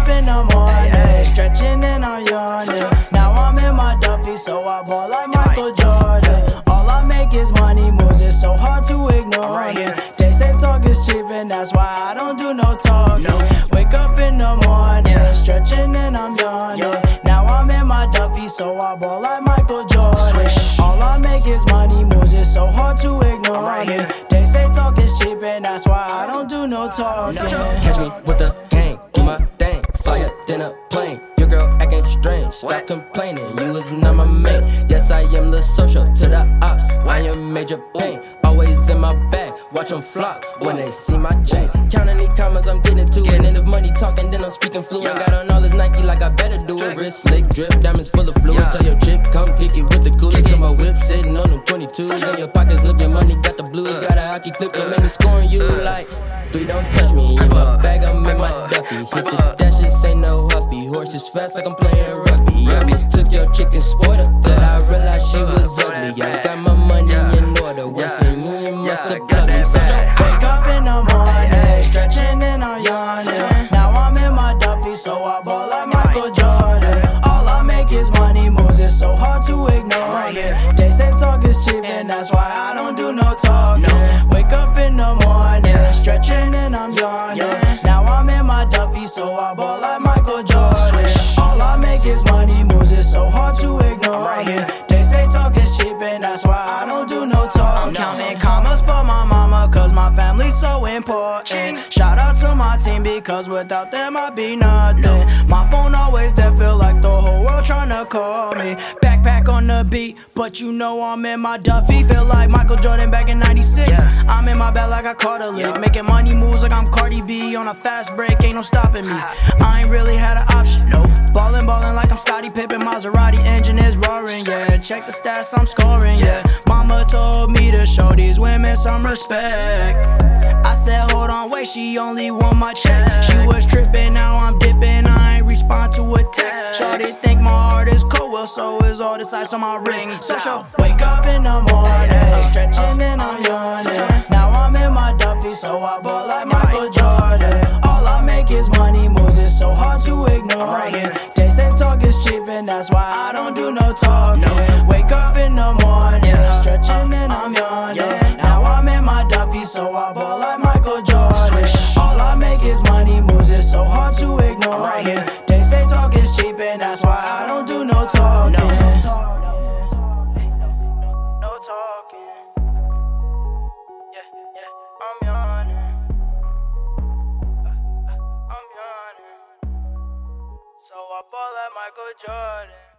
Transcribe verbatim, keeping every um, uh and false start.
up in the morning, stretching and I'm yawning. Now I'm in my Duffy, so I ball like Michael Jordan. All I make is money moves, it's so hard to ignore it. They say talk is cheap and that's why I don't do no talking. Wake up in the morning, stretching and I'm yawning. Now I'm in my Duffy, so I ball like Michael Jordan. All I make is money moves, it's so hard to ignore it. They say talk is cheap and that's why I don't do no talking. Catch me with the gang, do my thing, flyer than a plane. Your girl acting strange, stop complaining, you is not my mate. Yes, I am the social to the ops, I am major pain. Always in my bag, watch them flop when they see my chain. Counting these commas, I'm getting to it. And if money talking, then I'm speaking fluent. Got on all this Nike like I better do it. Wrist slick, drip, diamonds full of fluid. Tell your chick, come kick it with the coolest. Got my whip sitting on them twenty-twos. In your pockets, look, your money got the blues. Got a hockey clip that make me scoring you like three, don't touch me. In my bag, I'm in my Duffy. Hit the dashes, ain't no huffy. Horses fast like I'm playing rugby. I mistook your chicken spoiler till I realized she was ugly. I got my money in order. Western Union must have plugged me. Wake up in the morning, stretching and I'm yawning. Now I'm in my Duffy, so I ball like Michael Jordan. All I make is money moves, it's so hard to ignore it. They say talk is cheap and that's why I don't do no talking. Wake up in the morning, stretching and I'm yawning. Now I'm in my Duffy, so I ball like Michael Jordan. All I make is money moves, it's so hard to ignore it. They say talk is cheap and that's why I don't do no talking. I'm counting commas for my mama, cause my family's so important. Shout out to my team, because without them I'd be nothing. My phone always there, feel like the whole world tryna call me. Backpack on the beat, but you know I'm in my Duffy. Feel like Michael Jordan back in ninety-six. I'm in my bag like I caught a lick. Making money moves like I'm Cardi B. On a fast break, ain't no stopping me. I ain't really had an option. Ballin', ballin' like I'm Scottie Pippen. Maserati engine is roaring, yeah. Check the stats, I'm scoring, yeah. Mama told me to show these women some respect. I said, hold on, wait, she only want my check. She was trippin', now I'm dippin'. I ain't respond to a text. Shawty think my heart is cold, well, so is all this ice on my wrist. So she'll wake up in the morning, stretching and I'm yawning. Now I'm in my Duffy, so I ball like Michael Jordan. All I make is money moves, it's so hard to ignore it. They say talk is cheap and that's why I don't do no talking. Wake up in the morning, stretching and I'm yawning. Now I'm in my Duffy, so I ball like Michael Jordan. All I make is money moves, it's so hard to ignore it. They say talk is cheap and that's why I don't do no talking. No talking. Yeah, yeah, I'm yawning. I'm yawning. So I fall like Michael Jordan.